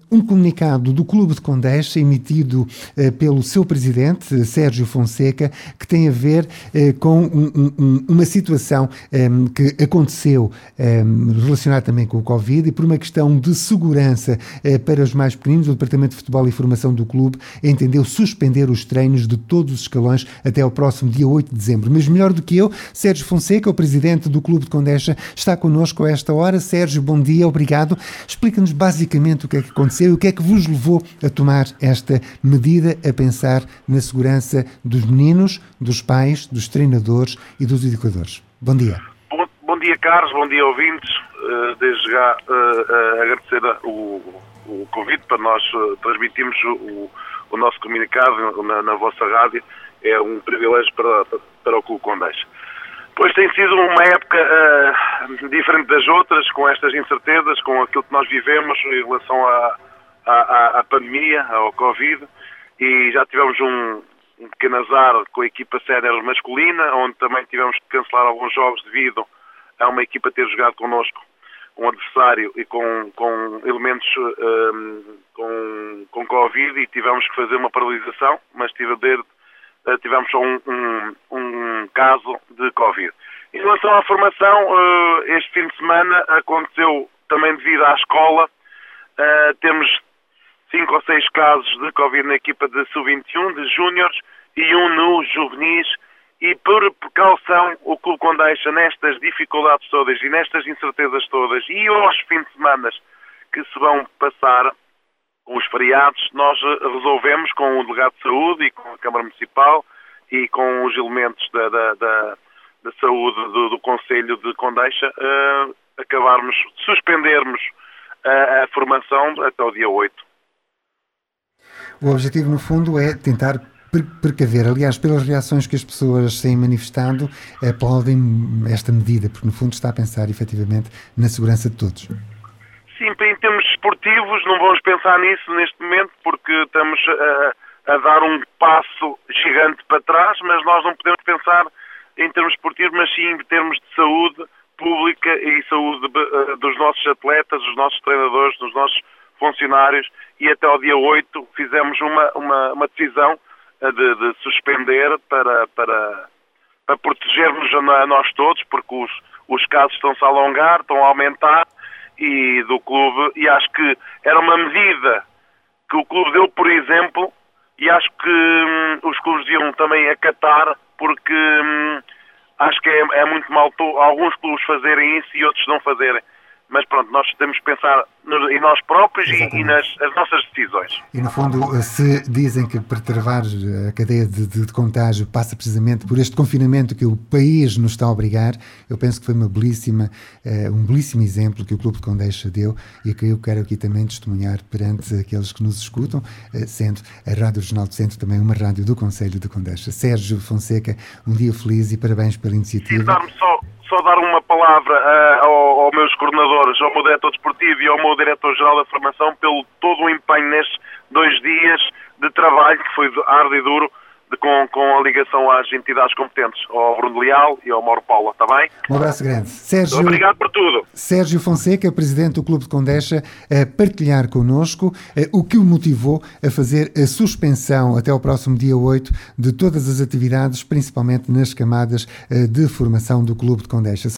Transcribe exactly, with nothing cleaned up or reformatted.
um comunicado do Clube de Condeixa emitido uh, pelo seu presidente, Sérgio Fonseca, que tem a ver uh, com um, um, uma situação um, que aconteceu um, relacionada também com o Covid e por uma questão de segurança uh, para os mais pequeninos. O Departamento de Futebol e Formação do clube entendeu suspender os treinos de todos os escalões até ao próximo dia oito de dezembro. Mas melhor do que eu, Sérgio Fonseca, o presidente do Clube de Condeixa, está connosco a esta hora. Sérgio, bom dia, obrigado. Explica-nos basicamente o que é que aconteceu e o que é que vos levou a tomar esta medida, a pensar na segurança dos meninos, dos pais, dos treinadores e dos educadores. Bom dia. Bom, bom dia, Carlos, bom dia, ouvintes. Uh, desde já uh, uh, agradecer o, o convite para nós uh, transmitirmos o, o nosso comunicado na, na vossa rádio. É um privilégio para, para o Clube Condeixa. Pois tem sido uma época uh, diferente das outras, com estas incertezas, com aquilo que nós vivemos em relação à, à, à pandemia, ao Covid, e já tivemos um, um pequeno azar com a equipa sénior masculina, onde também tivemos que cancelar alguns jogos devido a uma equipa ter jogado connosco, um adversário e com, com elementos um, com, com Covid, e tivemos que fazer uma paralisação, mas tive a ver tivemos só um, um, um caso de Covid. Em relação à formação, este fim de semana aconteceu também devido à escola. Temos cinco ou seis casos de Covid na equipa de sub vinte e um, de júniores, e um no juvenis. E por precaução, o Clube Condeixa, nestas dificuldades todas e nestas incertezas todas, e aos fins de semana que se vão passar, os feriados, nós resolvemos com o delegado de saúde e com a Câmara Municipal e com os elementos da, da, da, da saúde do, do Conselho de Condeixa uh, acabarmos, suspendermos a, a formação até o dia oito. O objetivo, no fundo, é tentar precaver. Aliás, pelas reações que as pessoas têm manifestado, aplaudem esta medida, porque no fundo está a pensar efetivamente na segurança de todos. Sim, em termos esportivos não vamos pensar nisso neste momento, porque estamos a, a dar um passo gigante para trás, mas nós não podemos pensar em termos esportivos, mas sim em termos de saúde pública e saúde dos nossos atletas, dos nossos treinadores, dos nossos funcionários, e até ao dia oito fizemos uma, uma, uma decisão de, de suspender para, para, para protegermos a nós todos, porque os, os casos estão-se a alongar, estão a aumentar, e do clube, e acho que era uma medida que o clube deu, por exemplo, e acho que hum, os clubes deviam também acatar, porque hum, acho que é, é muito mal to- alguns clubes fazerem isso e outros não fazerem. Mas pronto, nós temos que pensar no, em nós próprios e, e nas as nossas decisões. E no fundo, se dizem que para travar a cadeia de, de, de contágio passa precisamente por este confinamento que o país nos está a obrigar, eu penso que foi uma belíssima, uh, um belíssimo exemplo que o Clube de Condeixa deu e que eu quero aqui também testemunhar perante aqueles que nos escutam, uh, sendo a Rádio Regional do Centro também uma rádio do Conselho de Condeixa. Sérgio Fonseca, um dia feliz e parabéns pela iniciativa. E dar-me só, só dar uma palavra uh, ao, aos meus coordenadores, ao meu diretor desportivo e ao meu diretor-geral da formação, pelo todo o empenho nestes dois dias de trabalho, que foi árduo e duro, de, com, com a ligação às entidades competentes, ao Bruno Leal e ao Mauro Paula, está bem? Um abraço grande. Sérgio, obrigado por tudo. Sérgio Fonseca, presidente do Clube de Condeixa, a partilhar connosco o que o motivou a fazer a suspensão até ao próximo dia oito de todas as atividades, principalmente nas camadas de formação do Clube de Condeixa.